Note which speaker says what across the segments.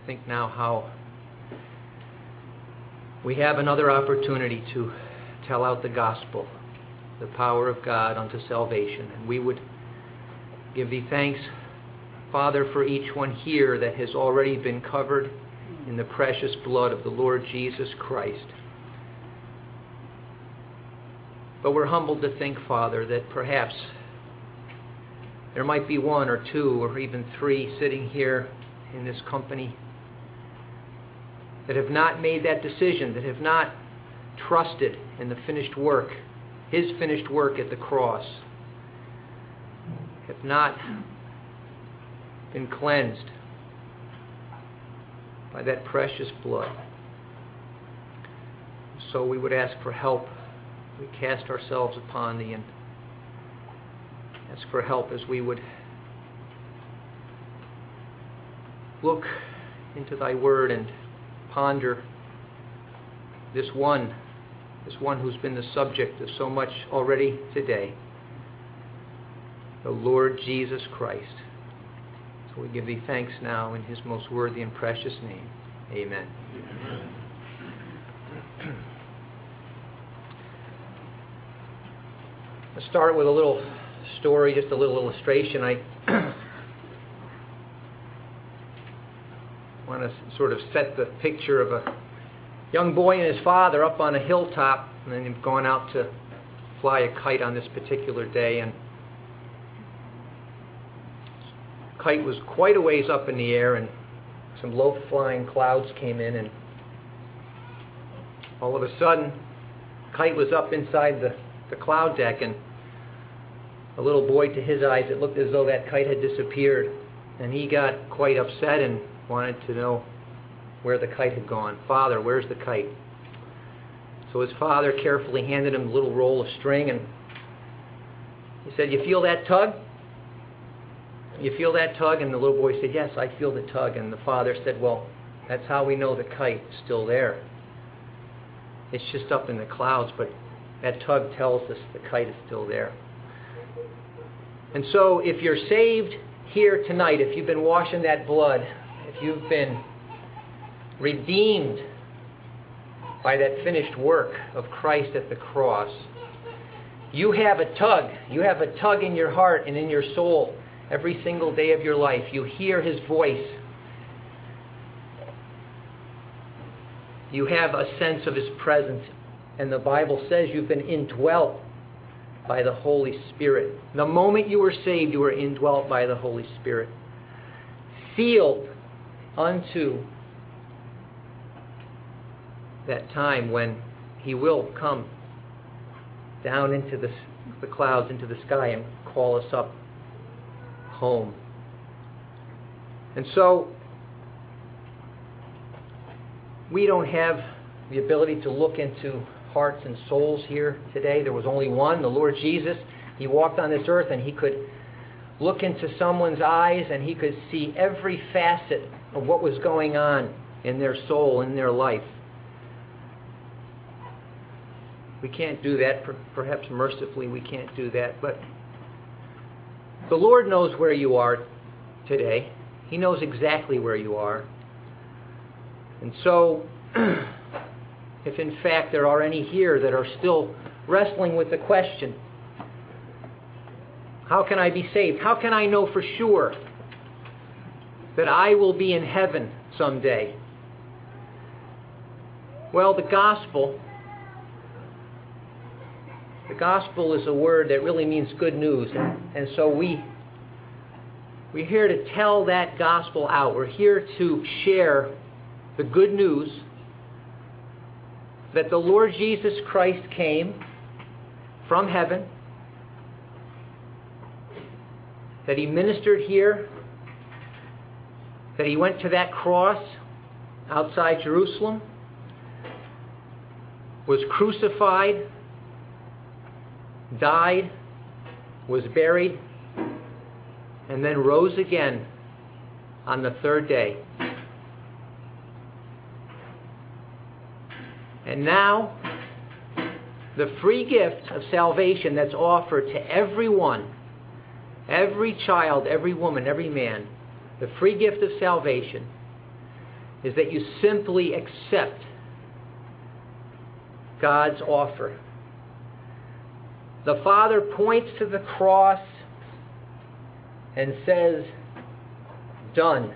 Speaker 1: think now how we have another opportunity to tell out the gospel, the power of God unto salvation. And we would give Thee thanks, Father, for each one here that has already been covered in the precious blood of the Lord Jesus Christ. But we're humbled to think, Father, that perhaps there might be one or two or even three sitting here in this company that have not made that decision, that have not trusted in the finished work, His finished work at the cross, have not been cleansed by that precious blood. So we would ask for help. We cast ourselves upon Thee and ask for help as we would look into Thy Word and ponder this one who's been the subject of so much already today, the Lord Jesus Christ. So we give Thee thanks now in His most worthy and precious name. Amen. Amen. Let's start with a little story, just a little illustration. I want to sort of set the picture of a young boy and his father up on a hilltop, and then they've gone out to fly a kite on this particular day, and the kite was quite a ways up in the air, and some low-flying clouds came in, and all of a sudden, the kite was up inside the cloud deck, and a little boy, to his eyes, it looked as though that kite had disappeared, and he got quite upset and wanted to know where the kite had gone. Father, where's the kite? So his father carefully handed him a little roll of string, and he said, "You feel that tug? You feel that tug?" And the little boy said, "Yes, I feel the tug." And the father said, "Well, that's how we know the kite is still there. It's just up in the clouds, but that tug tells us the kite is still there." And so if you're saved here tonight, if you've been washed in that blood, if you've been redeemed by that finished work of Christ at the cross, you have a tug. You have a tug in your heart and in your soul every single day of your life. You hear His voice. You have a sense of His presence. And the Bible says you've been indwelt by the Holy Spirit. The moment you were saved, you were indwelt by the Holy Spirit. Sealed unto that time when He will come down into the clouds, into the sky, and call us up home. And so we don't have the ability to look into hearts and souls here today. There was only one, the Lord Jesus. He walked on this earth, and He could look into someone's eyes, and He could see every facet of what was going on in their soul, in their life. We can't do that. Perhaps mercifully we can't do that. But the Lord knows where you are today. He knows exactly where you are. And so, if in fact there are any here that are still wrestling with the question, how can I be saved? How can I know for sure that I will be in heaven someday? Well, the gospel is a word that really means good news. And so we're here to tell that gospel out. We're here to share the good news that the Lord Jesus Christ came from heaven, that He ministered here, that He went to that cross outside Jerusalem, was crucified, died, was buried, and then rose again on the third day. And now, the free gift of salvation that's offered to everyone, every child, every woman, every man, the free gift of salvation is that you simply accept God's offer. The Father points to the cross and says, done.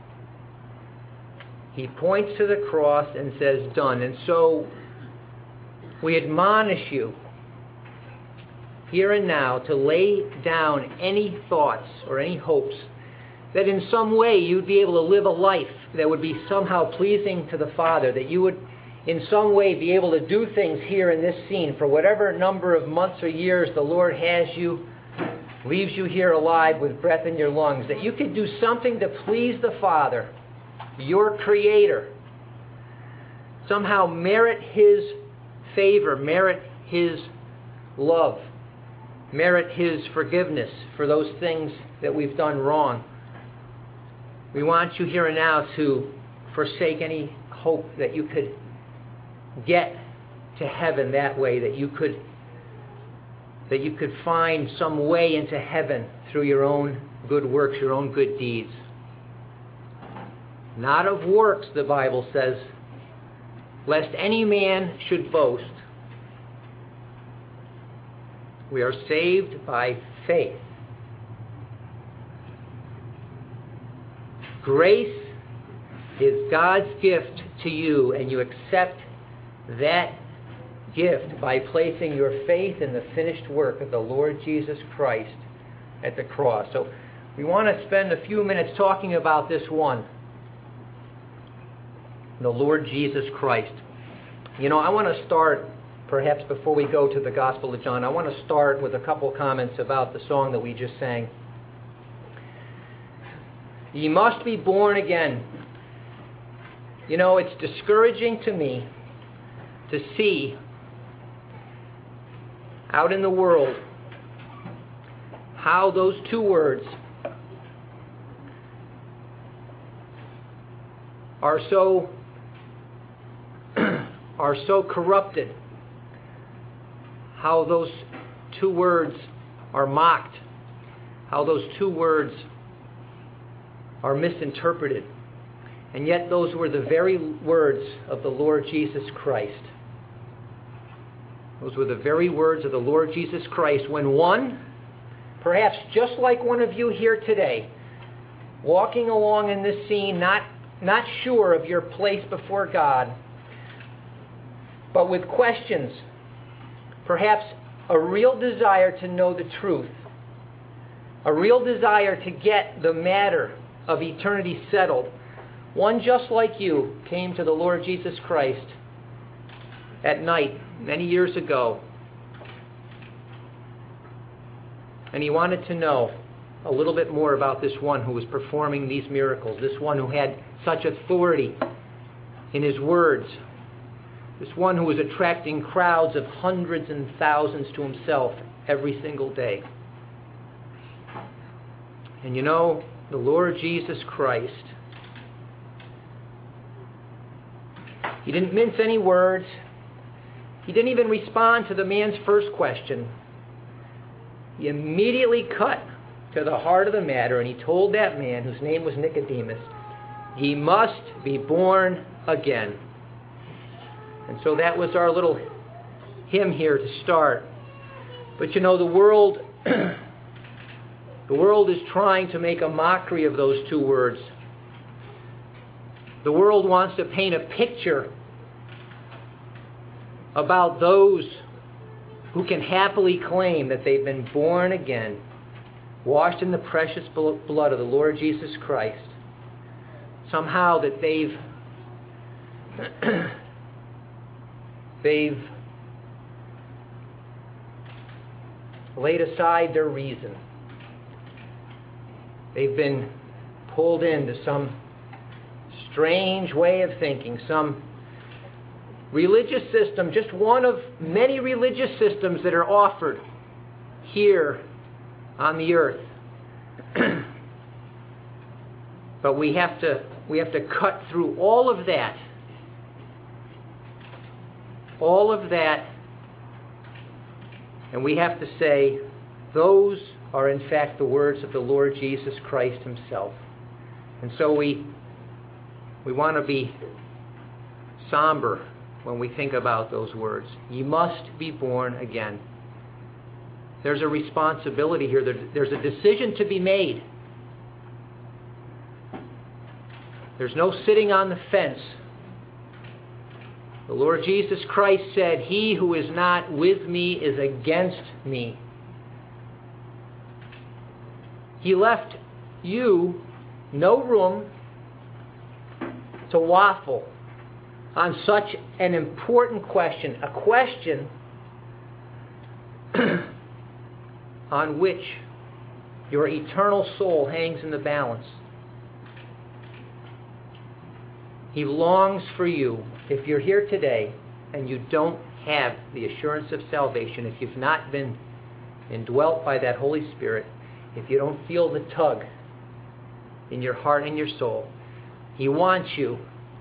Speaker 1: He points to the cross and says, done. And so we admonish you here and now to lay down any thoughts or any hopes that in some way you'd be able to live a life that would be somehow pleasing to the Father, that you would in some way be able to do things here in this scene for whatever number of months or years the Lord has you, leaves you here alive with breath in your lungs, that you could do something to please the Father, your Creator, somehow merit His favor, merit His love, merit His forgiveness for those things that we've done wrong. We want you here and now to forsake any hope that you could get to heaven that way, that you could find some way into heaven through your own good works, your own good deeds. Not of works, the Bible says, lest any man should boast. We are saved by faith. Grace is God's gift to you, and you accept that gift by placing your faith in the finished work of the Lord Jesus Christ at the cross. So we want to spend a few minutes talking about this one, the Lord Jesus Christ. You know, I want to start, perhaps before we go to the Gospel of John, I want to start with a couple comments about the song that we just sang. Ye must be born again. You know, it's discouraging to me to see out in the world how those two words are so corrupted, how those two words are mocked, how those two words are misinterpreted. And yet those were the very words of the Lord Jesus Christ. Those were the very words of the Lord Jesus Christ when one, perhaps just like one of you here today, walking along in this scene, not sure of your place before God, but with questions, perhaps a real desire to know the truth, a real desire to get the matter of eternity settled. One just like you came to the Lord Jesus Christ at night many years ago, and he wanted to know a little bit more about this one who was performing these miracles, this one who had such authority in his words, this one who was attracting crowds of hundreds and thousands to himself every single day. And you know, the Lord Jesus Christ, he didn't mince any words. He didn't even respond to the man's first question. He immediately cut to the heart of the matter, and he told that man, whose name was Nicodemus, "Ye must be born again." And so that was our little hymn here to start. But you know, the world is trying to make a mockery of those two words. The world wants to paint a picture about those who can happily claim that they've been born again, washed in the precious blood of the Lord Jesus Christ. Somehow that they've laid aside their reason. They've been pulled into some strange way of thinking, some religious system, just one of many religious systems that are offered here on the earth. But we have to cut through all of that, and we have to say, those are in fact the words of the Lord Jesus Christ himself. And so we We want to be somber when we think about those words. You must be born again. There's a responsibility here. There's a decision to be made. There's no sitting on the fence. The Lord Jesus Christ said, "He who is not with me is against me." He left you no room to waffle on such an important question, a question on which your eternal soul hangs in the balance. He longs for you. If you're here today and you don't have the assurance of salvation, if you've not been indwelt by that Holy Spirit, if you don't feel the tug in your heart and your soul, He wants you.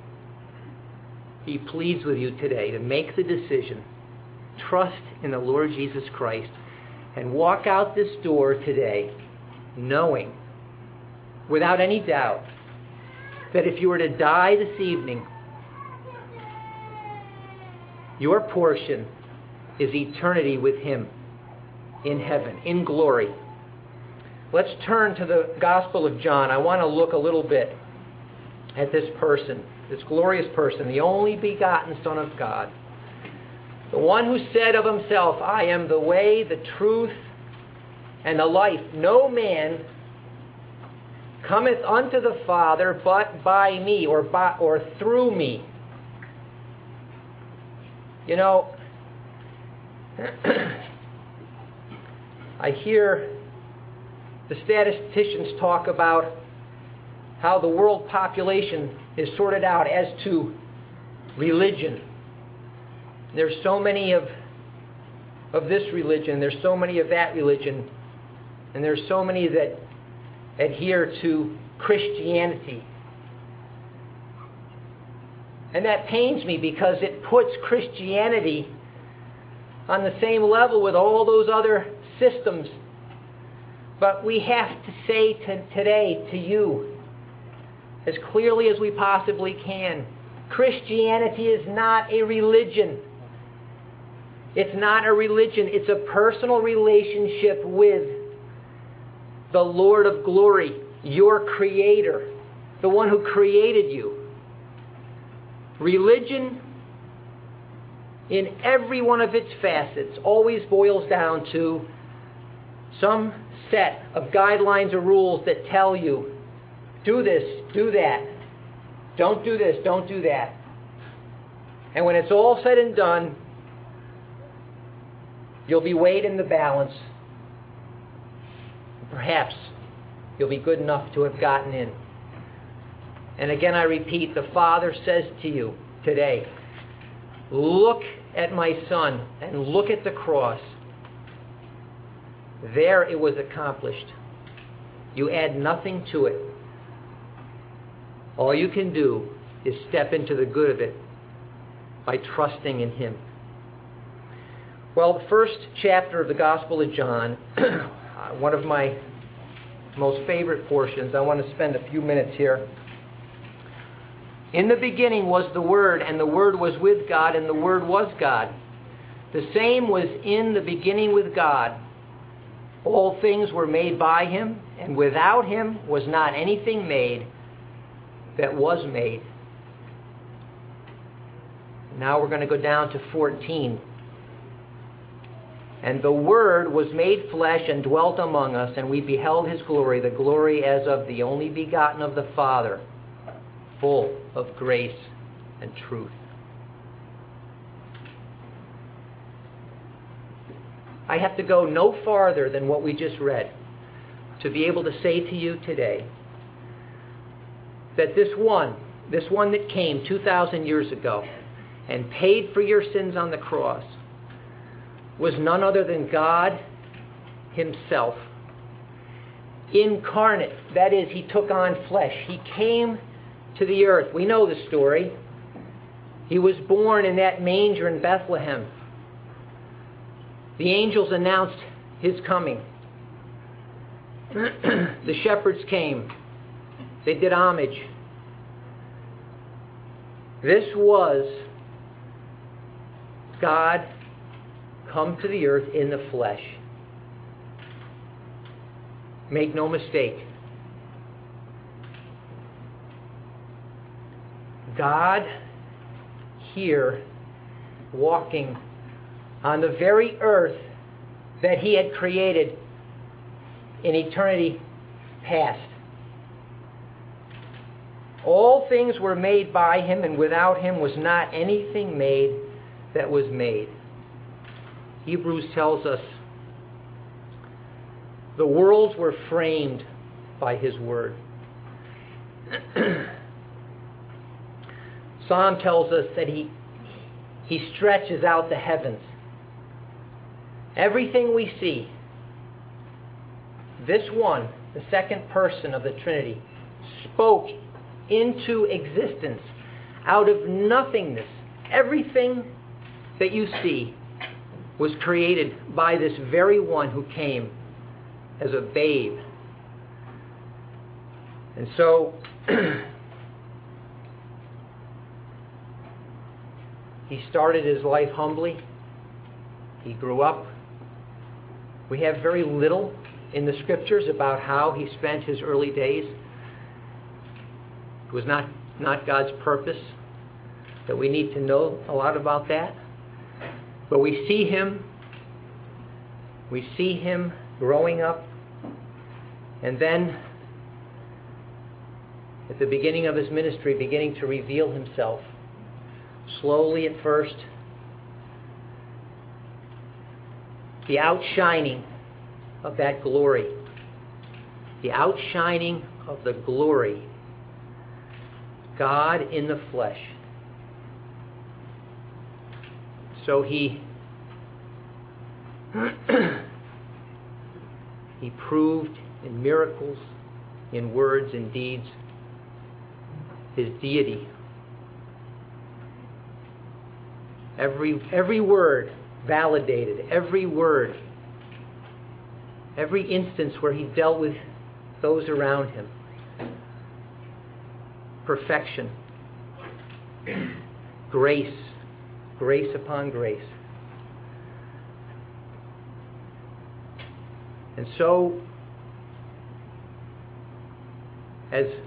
Speaker 1: He pleads with you today to make the decision. Trust in the Lord Jesus Christ and walk out this door today knowing, without any doubt, that if you were to die this evening, your portion is eternity with Him in heaven, in glory. Let's turn to the Gospel of John. I want to look a little bit at this person, this glorious person, the only begotten Son of God, the one who said of Himself, "I am the way, the truth, and the life. No man cometh unto the Father but by me," or through me. You know, I hear the statisticians talk about how the world population is sorted out as to religion. There's so many of this religion, there's so many of that religion, and there's so many that adhere to Christianity. And that pains me because it puts Christianity on the same level with all those other systems. But we have to say today to you, as clearly as we possibly can, Christianity is not a religion. It's not a religion. It's a personal relationship with the Lord of glory, your Creator, the one who created you. Religion, in every one of its facets, always boils down to some set of guidelines or rules that tell you, do this, do that, don't do this, don't do that. And when it's all said and done, you'll be weighed in the balance. Perhaps you'll be good enough to have gotten in. And again, I repeat, the Father says to you today, look at my Son and look at the cross. There it was accomplished. You add nothing to it. All you can do is step into the good of it by trusting in Him. Well, the first chapter of the Gospel of John, one of my most favorite portions, I want to spend a few minutes here. In the beginning was the Word, and the Word was with God, and the Word was God. The same was in the beginning with God. All things were made by Him, and without Him was not anything made that was made. Now we're going to go down to 14. And the Word was made flesh and dwelt among us, and we beheld His glory, the glory as of the only begotten of the Father, full of grace and truth. I have to go no farther than what we just read to be able to say to you today that this one that came 2,000 years ago and paid for your sins on the cross was none other than God Himself. Incarnate, that is, He took on flesh. He came to the earth. We know the story. He was born in that manger in Bethlehem. The angels announced His coming. The shepherds came. They did homage. This was God come to the earth in the flesh. Make no mistake. God here walking on the very earth that he had created in eternity past. All things were made by him, and without him was not anything made that was made. Hebrews tells us the worlds were framed by his word. Psalm tells us that he stretches out the heavens. Everything we see, this one, the second person of the Trinity, spoke into existence out of nothingness. Everything that you see was created by this very one who came as a babe. And so he started his life humbly. He grew up. We have very little in the scriptures about how he spent his early days. It was not God's purpose that we need to know a lot about that. But we see him growing up, and then at the beginning of his ministry, beginning to reveal himself. Slowly at first, the outshining of that glory, the outshining of the glory, God in the flesh. So he proved in miracles, in words and deeds, his deity. Every word validated, every word, every instance where he dealt with those around him. Perfection, grace, grace upon grace. And so, as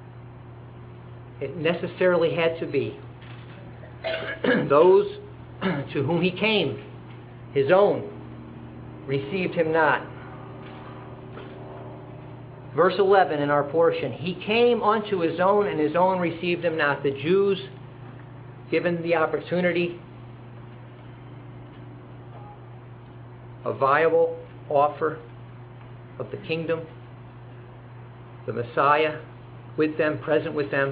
Speaker 1: it necessarily had to be, those to whom he came, his own, received him not. Verse 11 in our portion, he came unto his own, and his own received him not. The Jews, given the opportunity, a viable offer of the kingdom, the Messiah with them, present with them,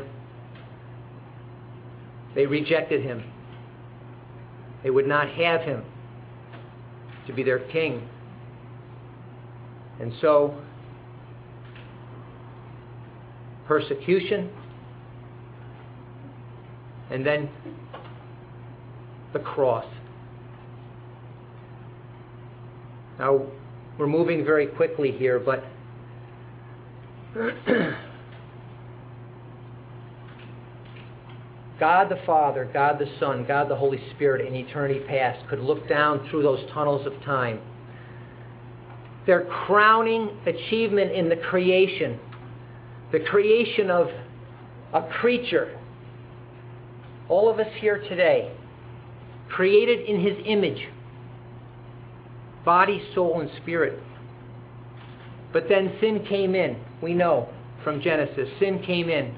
Speaker 1: they rejected him. They would not have him to be their king. And so, persecution, and then the cross. Now, we're moving very quickly here, but God the Father, God the Son, God the Holy Spirit in eternity past could look down through those tunnels of time. Their crowning achievement in the creation of a creature, all of us here today, created in his image, body, soul, and spirit. But then sin came in. We know from Genesis, sin came in.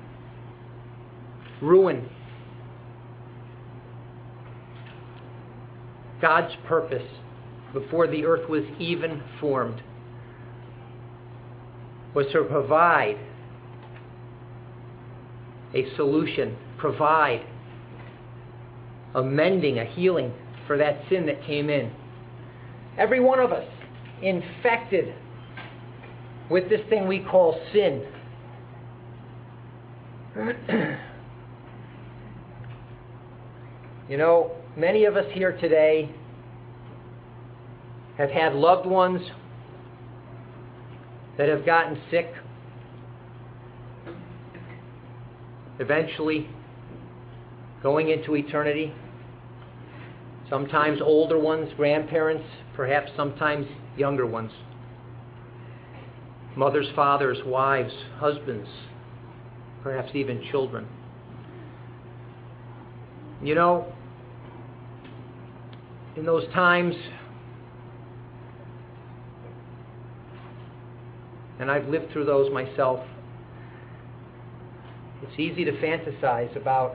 Speaker 1: Ruin. God's purpose before the earth was even formed was to provide a solution, provide a mending, a healing for that sin that came in. Every one of us infected with this thing we call sin. You know, many of us here today have had loved ones that have gotten sick. Eventually, going into eternity. Sometimes older ones, grandparents, perhaps sometimes younger ones. Mothers, fathers, wives, husbands, perhaps even children. You know, in those times, and I've lived through those myself, it's easy to fantasize about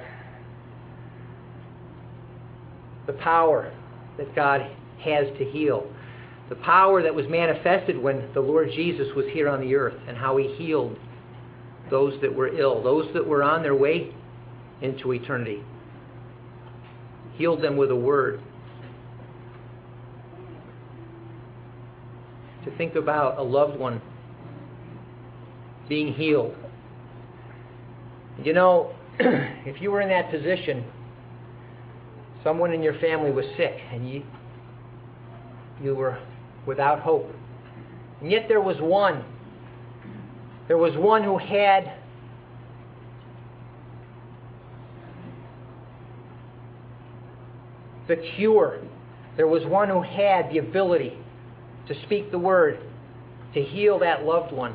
Speaker 1: the power that God has to heal. The power that was manifested when the Lord Jesus was here on the earth, and how he healed those that were ill, those that were on their way into eternity. Healed them with a word. To think about a loved one being healed. You know, if you were in that position, someone in your family was sick and you were without hope. And yet there was one who had the cure. There was one who had the ability to speak the word, to heal that loved one.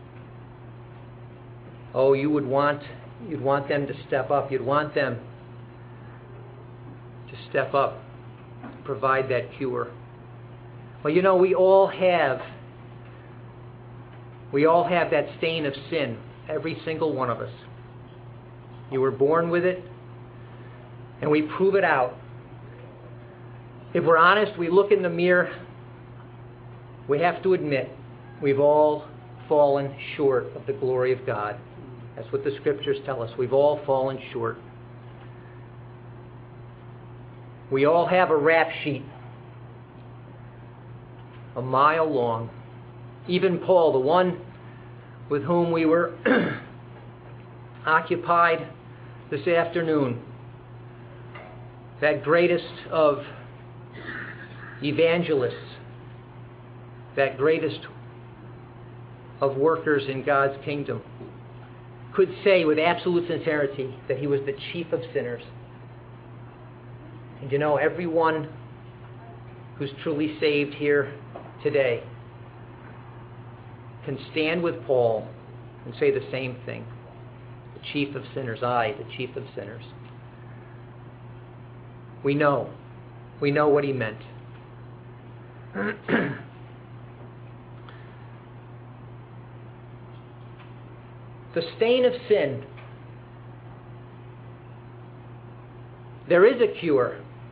Speaker 1: Oh, you'd want them to step up. You'd want them to step up, provide that cure. Well, you know, we all have that stain of sin, every single one of us. You were born with it, and we prove it out. If we're honest, we look in the mirror, we have to admit we've all fallen short of the glory of God. That's what the scriptures tell us. We've all fallen short. We all have a rap sheet a mile long. Even Paul, the one with whom we were occupied this afternoon, that greatest of evangelists, that greatest of workers in God's kingdom, could say with absolute sincerity that he was the chief of sinners. And you know, everyone who's truly saved here today can stand with Paul and say the same thing. The chief of sinners, I, the chief of sinners. We know what he meant. The stain of sin. There is a cure.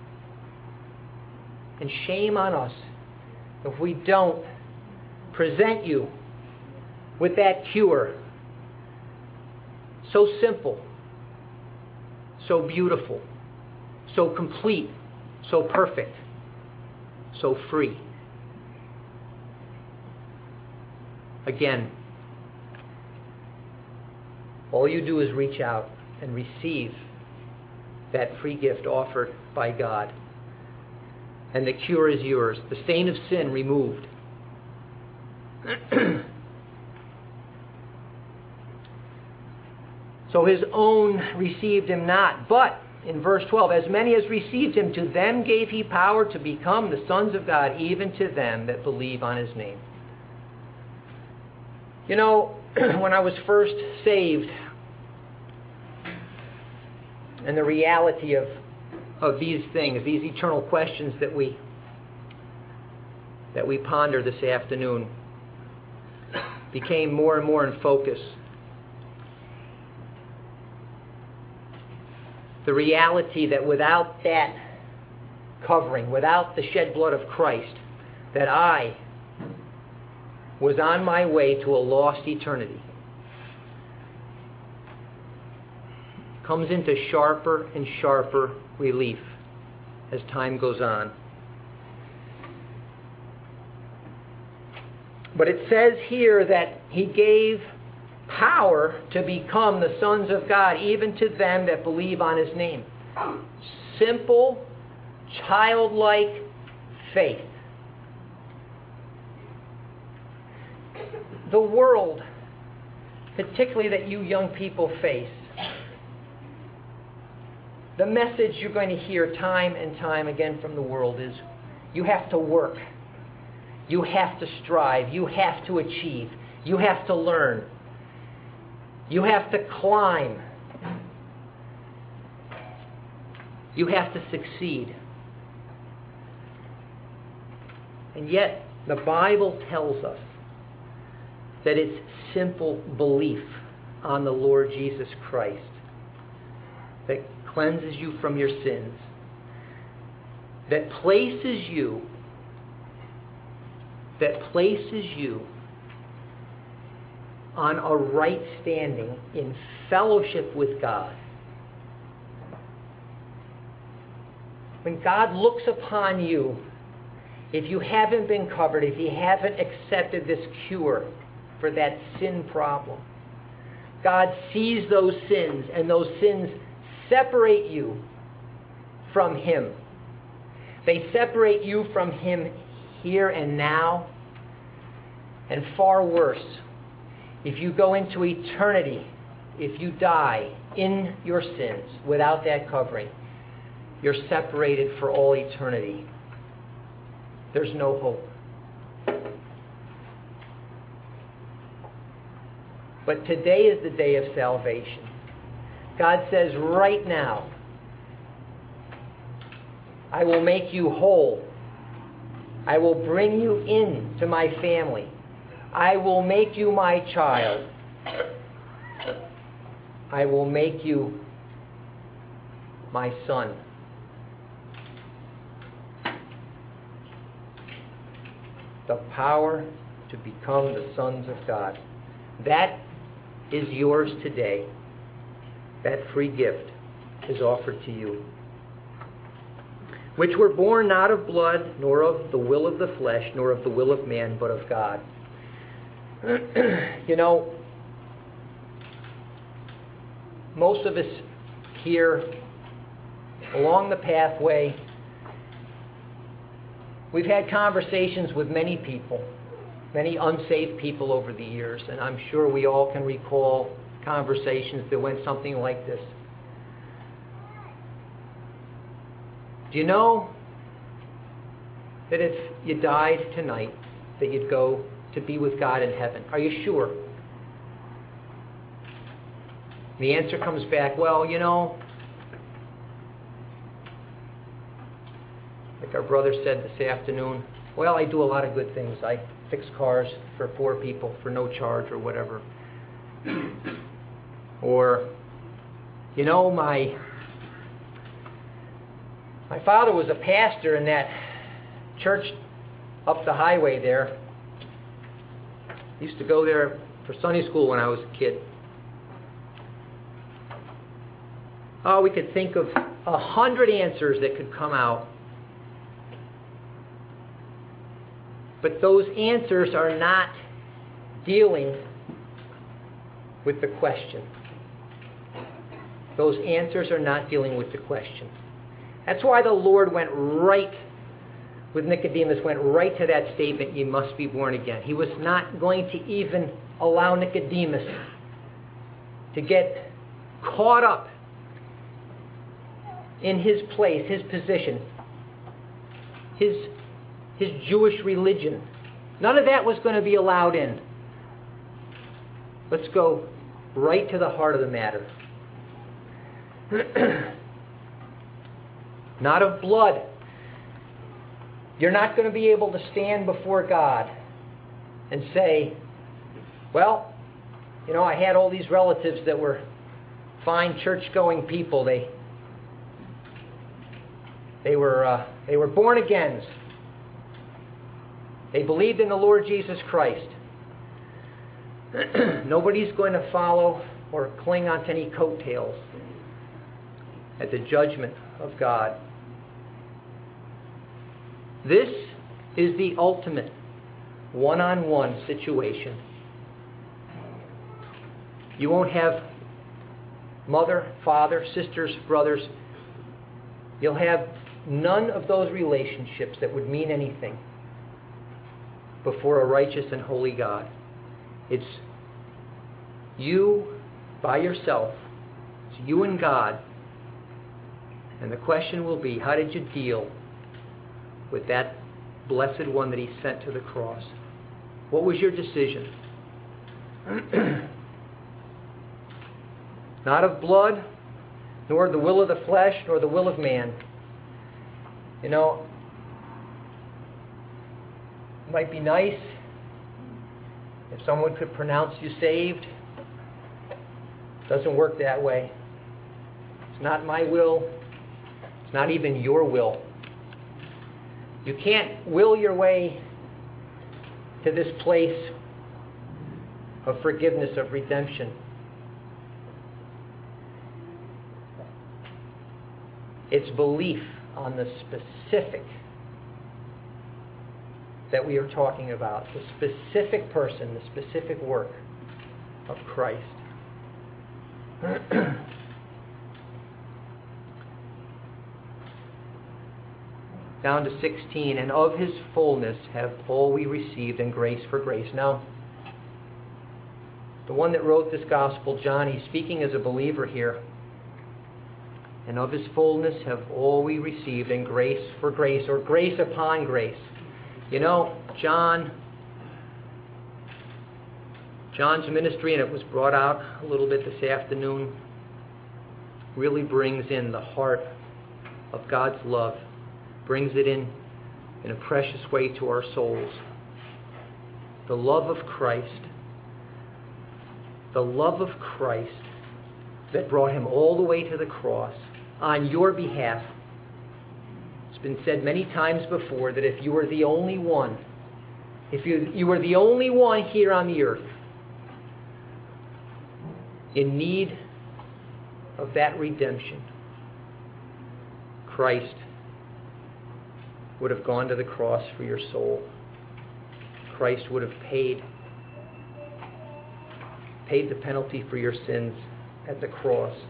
Speaker 1: And shame on us if we don't present you with that cure. So simple, so beautiful, so complete, so perfect, so free. Again, all you do is reach out and receive that free gift offered by God. And the cure is yours. The stain of sin removed. So his own received him not. But, in verse 12, as many as received him, to them gave he power to become the sons of God, even to them that believe on his name. You know, when I was first saved, and the reality of these things, these eternal questions that we ponder this afternoon, became more and more in focus. The reality that without that covering, without the shed blood of Christ, that I was on my way to a lost eternity, comes into sharper and sharper relief as time goes on. But it says here that he gave power to become the sons of God, even to them that believe on his name. Simple, childlike faith. The world, particularly that you young people face, The message you're going to hear time and time again from the world is you have to work. You have to strive. You have to achieve. You have to learn. You have to climb. You have to succeed. And yet, the Bible tells us that it's simple belief on the Lord Jesus Christ that cleanses you from your sins, that places you on a right standing in fellowship with God. When God looks upon you, if you haven't been covered, if you haven't accepted this cure for that sin problem, God sees those sins, and those sins separate you from Him. They separate you from Him here and now. And far worse, if you go into eternity, if you die in your sins without that covering, you're separated for all eternity. There's no hope. But today is the day of salvation. God says right now, I will make you whole. I will bring you into my family. I will make you my child. I will make you my son. The power to become the sons of God. That is yours today. That free gift is offered to you. Which were born not of blood, nor of the will of the flesh, nor of the will of man, but of God. You know, most of us here along the pathway, we've had conversations with many people, many unsaved people over the years, and I'm sure we all can recall conversations that went something like this. Do you know that if you died tonight, that you'd go to be with God in heaven? Are you sure? The answer comes back, well, you know, like our brother said this afternoon, well, I do a lot of good things. I fix cars for poor people for no charge or whatever. Or, you know, my father was a pastor in that church up the highway there. I used to go there for Sunday school when I was a kid. Oh, we could think of 100 answers that could come out. But those answers are not dealing with the question. Those answers are not dealing with the question. That's why the Lord went right with Nicodemus, went right to that statement, you must be born again. He was not going to even allow Nicodemus to get caught up in his place, his position, his Jewish religion. None of that was going to be allowed in. Let's go right to the heart of the matter. Not of blood. You're not going to be able to stand before God and say, well, you know, I had all these relatives that were fine church-going people. They were born agains. They believed in the Lord Jesus Christ. Nobody's going to follow or cling onto any coattails at the judgment of God. This is the ultimate one-on-one situation. You won't have mother, father, sisters, brothers. You'll have none of those relationships that would mean anything before a righteous and holy God. It's you by yourself. It's you and God And the question will be, how did you deal with that blessed one that he sent to the cross? What was your decision? Not of blood, nor the will of the flesh, nor the will of man. You know, it might be nice if someone could pronounce you saved. It doesn't work that way. It's not my will. It's not even your will. You can't will your way to this place of forgiveness, of redemption. It's belief on the specific that we are talking about, the specific person, the specific work of Christ. Down to 16, and of his fullness have all we received, and grace for grace. Now, the one that wrote this gospel, John, he's speaking as a believer here. And of his fullness have all we received, and grace for grace, or grace upon grace. You know, John's ministry, and it was brought out a little bit this afternoon, really brings in the heart of God's love, brings it in a precious way to our souls. The love of Christ. The love of Christ that brought him all the way to the cross on your behalf. It's been said many times before that if you were the only one, if you were the only one here on the earth in need of that redemption, Christ would have gone to the cross for your soul. Christ would have paid the penalty for your sins at the cross.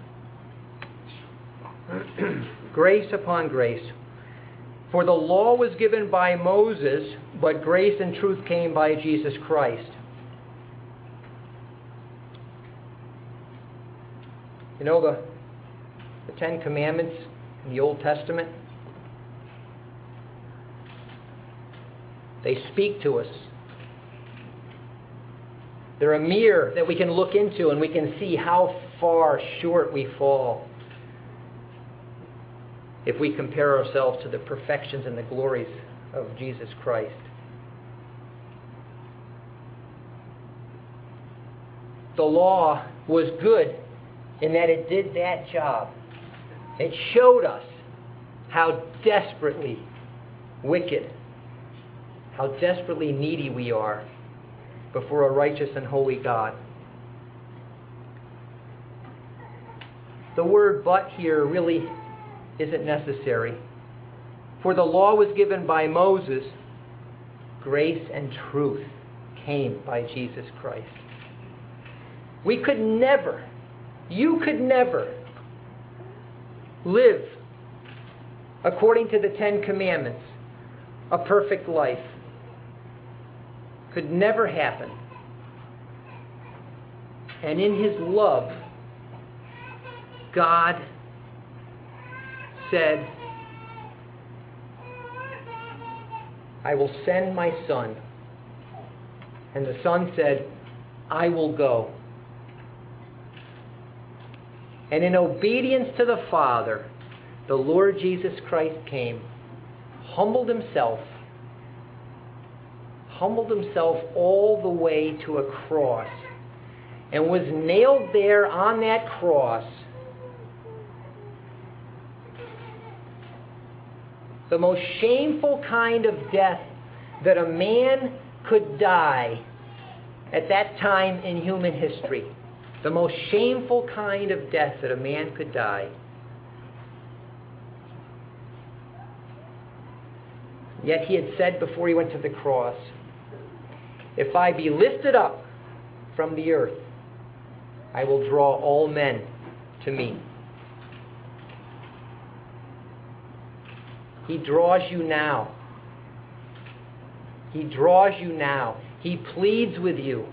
Speaker 1: Grace upon grace. For the law was given by Moses, but grace and truth came by Jesus Christ. You know the Ten Commandments in the Old Testament? They speak to us. They're a mirror that we can look into and we can see how far short we fall if we compare ourselves to the perfections and the glories of Jesus Christ. The law was good in that it did that job. It showed us how desperately wicked, how desperately needy we are before a righteous and holy God. The word "but" here really isn't necessary. For the law was given by Moses, grace and truth came by Jesus Christ. We could never, you could never live according to the Ten Commandments, a perfect life. Could never happen. And in his love, God said, I will send my son. And the son said, I will go. And in obedience to the Father, the Lord Jesus Christ came, humbled himself all the way to a cross, and was nailed there on that cross. The most shameful kind of death that a man could die at that time in human history. The most shameful kind of death that a man could die. Yet he had said before he went to the cross, if I be lifted up from the earth, I will draw all men to me. He draws you now. He draws you now. He pleads with you.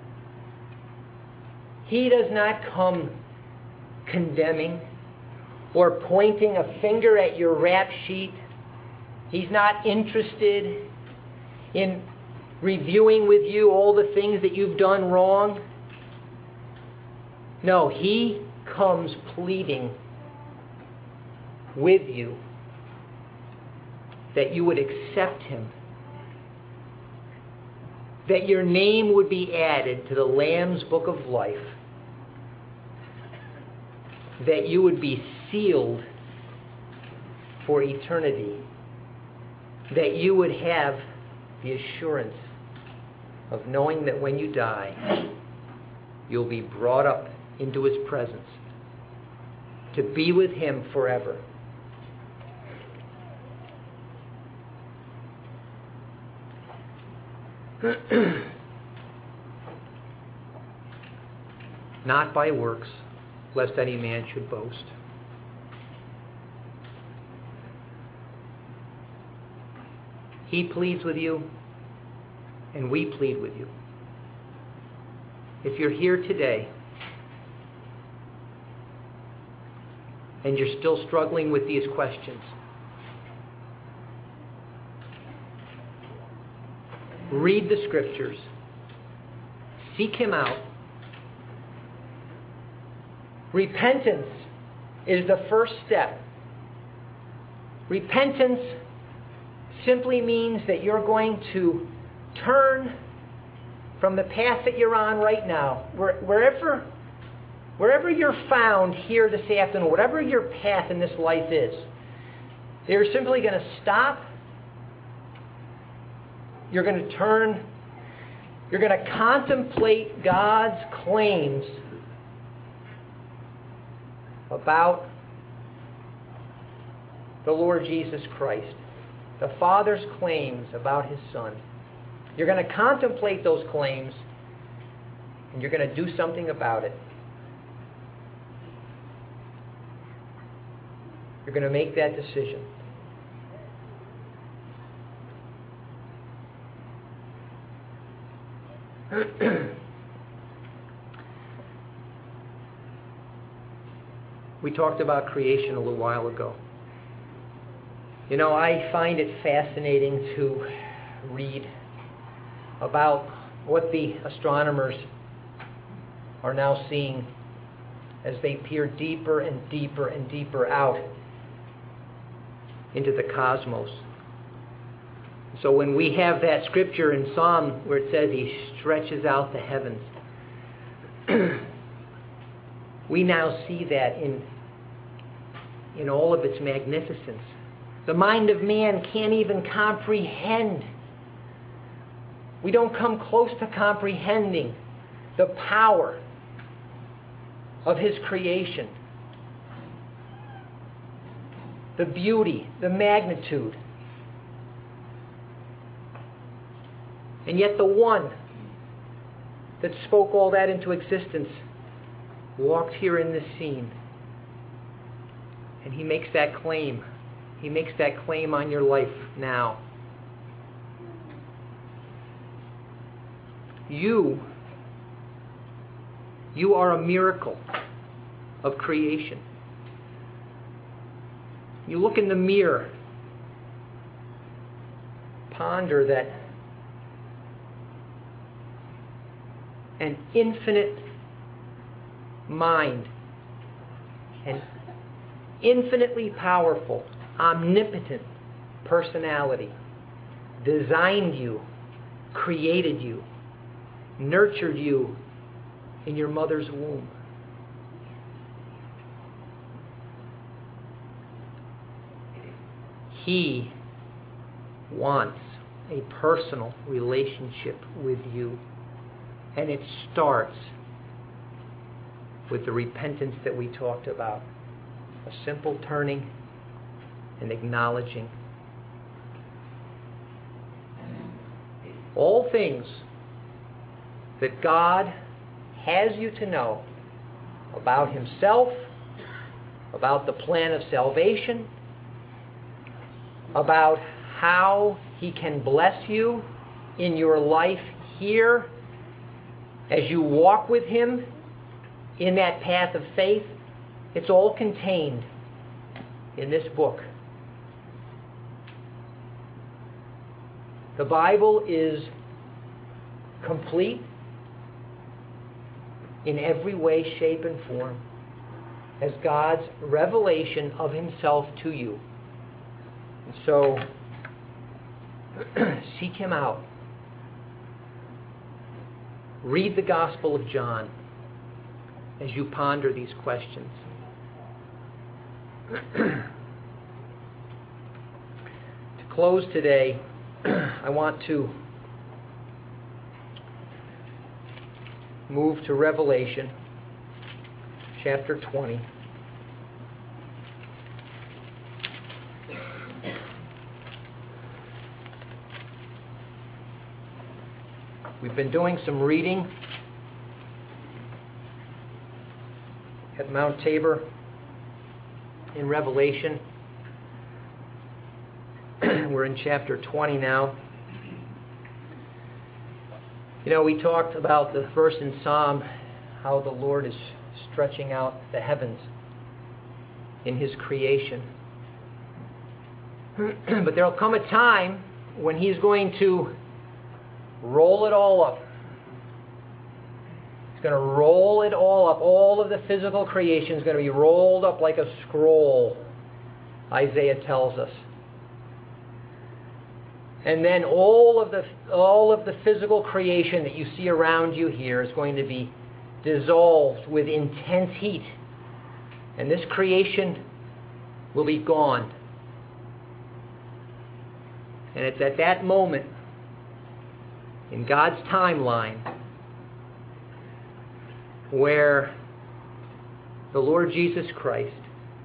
Speaker 1: He does not come condemning or pointing a finger at your rap sheet. He's not interested in reviewing with you all the things that you've done wrong. No, He comes pleading with you that you would accept Him, that your name would be added to the Lamb's Book of Life, that you would be sealed for eternity, that you would have the assurance of knowing that when you die, you'll be brought up into His presence to be with Him forever. Not by works, lest any man should boast. He pleads with you, and we plead with you. If you're here today and you're still struggling with these questions, read the Scriptures. Seek Him out. Repentance is the first step. Repentance simply means that you're going to turn from the path that you're on right now, wherever you're found here this afternoon, whatever your path in this life is, you're simply going to stop. You're going to turn. You're going to contemplate God's claims about the Lord Jesus Christ, the Father's claims about His Son. You're going to contemplate those claims, and you're going to do something about it. You're going to make that decision. We talked about creation a little while ago. You know, I find it fascinating to read about what the astronomers are now seeing as they peer deeper and deeper and deeper out into the cosmos. So when we have that scripture in Psalm where it says He stretches out the heavens, we now see that in all of its magnificence. The mind of man can't even comprehend. We don't come close to comprehending the power of His creation, the beauty, the magnitude. And yet the one that spoke all that into existence walked here in this scene. And He makes that claim. He makes that claim on your life now. You are a miracle of creation. You look in the mirror, ponder that an infinite mind, an infinitely powerful, omnipotent personality designed you, created you, nurtured you in your mother's womb. He wants a personal relationship with you. And it starts with the repentance that we talked about. A simple turning and acknowledging. All things that God has you to know about Himself, about the plan of salvation, about how He can bless you in your life here as you walk with Him in that path of faith. It's all contained in this book. The Bible is complete in every way, shape, and form as God's revelation of Himself to you. And so, seek Him out. Read the Gospel of John as you ponder these questions. To close today, I want to move to Revelation chapter 20. We've been doing some reading at Mount Tabor in Revelation. We're in chapter 20 now. You know, we talked about the verse in Psalm, how the Lord is stretching out the heavens in His creation. But there will come a time when He's going to roll it all up. He's going to roll it all up. All of the physical creation is going to be rolled up like a scroll, Isaiah tells us. And then all of the physical creation that you see around you here is going to be dissolved with intense heat. And this creation will be gone. And it's at that moment in God's timeline where the Lord Jesus Christ,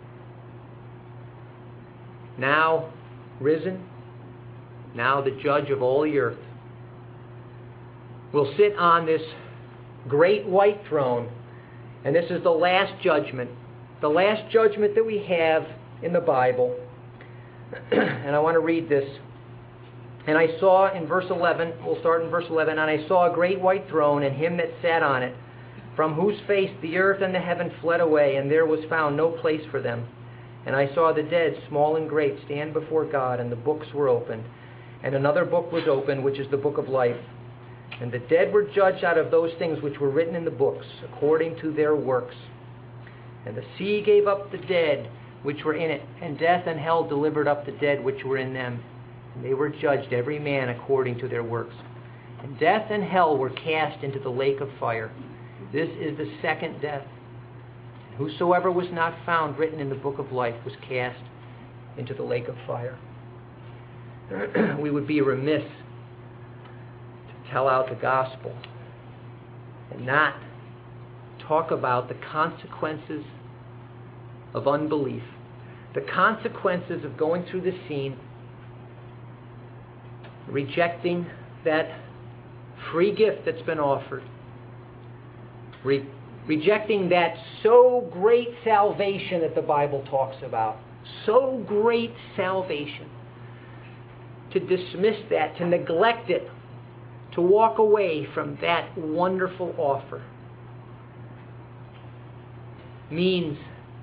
Speaker 1: now risen, now the judge of all the earth, will sit on this great white throne. And this is the last judgment that we have in the Bible. And I want to read this. And I saw in verse 11, we'll start in verse 11, and I saw a great white throne and Him that sat on it, from whose face the earth and the heaven fled away, and there was found no place for them. And I saw the dead, small and great, stand before God, and the books were opened. And another book was opened, which is the book of life. And the dead were judged out of those things which were written in the books, according to their works. And the sea gave up the dead which were in it, and death and hell delivered up the dead which were in them. And they were judged every man according to their works. And death and hell were cast into the lake of fire. This is the second death. And whosoever was not found written in the book of life was cast into the lake of fire. We would be remiss to tell out the gospel and not talk about the consequences of unbelief, the consequences of going through the scene, rejecting that free gift that's been offered, rejecting that so great salvation that the Bible talks about, so great salvation. To dismiss that, to neglect it, to walk away from that wonderful offer means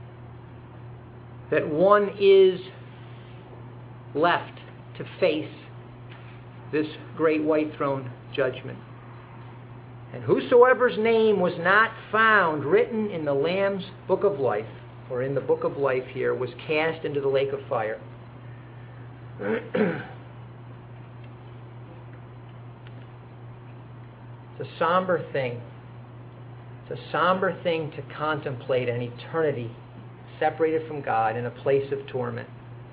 Speaker 1: that one is left to face this great white throne judgment. And whosoever's name was not found written in the Lamb's book of life, or in the book of life here, was cast into the lake of fire. It's a somber thing. It's a somber thing to contemplate an eternity separated from God in a place of torment.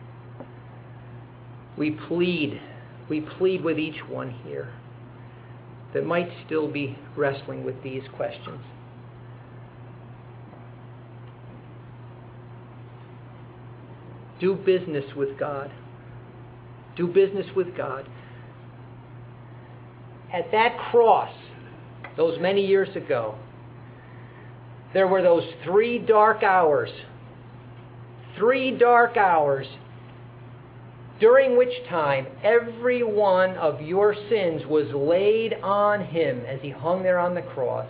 Speaker 1: We plead with each one here that might still be wrestling with these questions. Do business with God. Do business with God. At that cross, those many years ago, there were those 3 dark hours. 3 dark hours during which time every one of your sins was laid on Him as He hung there on the cross.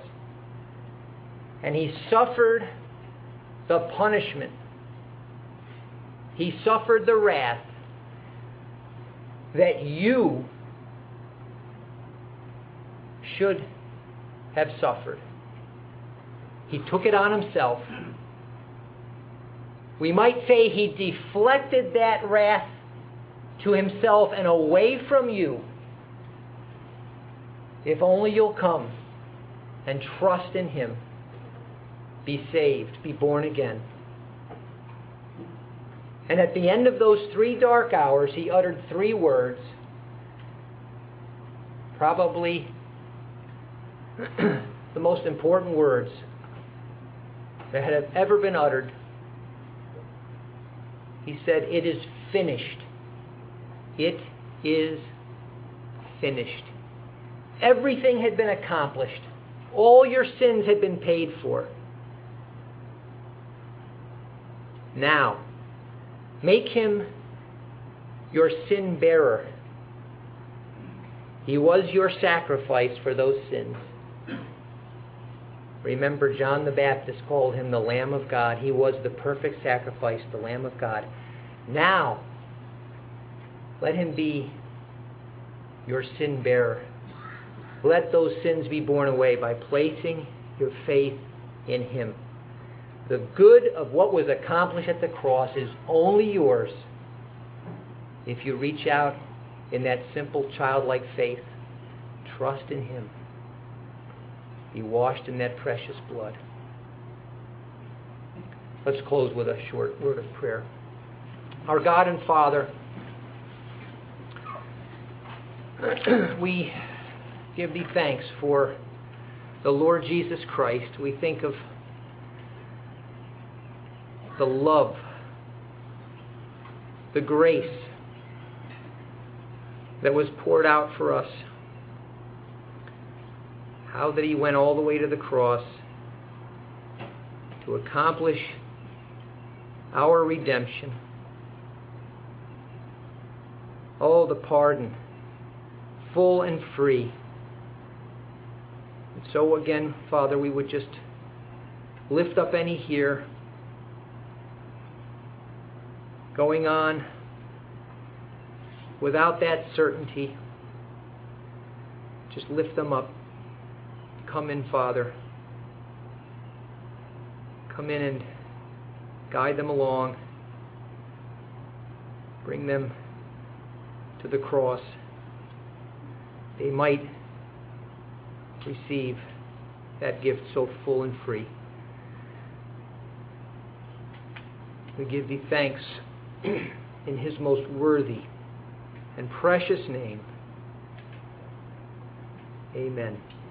Speaker 1: And He suffered the punishment. He suffered the wrath that you should have suffered. He took it on himself. We might say he deflected that wrath to himself and away from you. If only you'll come and trust in him, be saved, be born again. And at the end of those 3 dark hours, he uttered 3 words, probably the most important words that had ever been uttered. He said, "It is finished." It is finished. Everything had been accomplished. All your sins had been paid for. Now, make him your sin bearer. He was your sacrifice for those sins. Remember, John the Baptist called him the Lamb of God. He was the perfect sacrifice, the Lamb of God. Now, let him be your sin bearer. Let those sins be borne away by placing your faith in him. The good of what was accomplished at the cross is only yours if you reach out in that simple childlike faith. Trust in him. Be washed in that precious blood. Let's close with a short word of prayer. Our God and Father, we give thee thanks for the Lord Jesus Christ. We think of the love, the grace that was poured out for us. How that he went all the way to the cross to accomplish our redemption. Oh, the pardon, full and free. And so again, Father, we would just lift up any here going on without that certainty. Just lift them up. Come in, Father. Come in and guide them along. Bring them to the cross. They might receive that gift so full and free. We give thee thanks in his most worthy and precious name. Amen.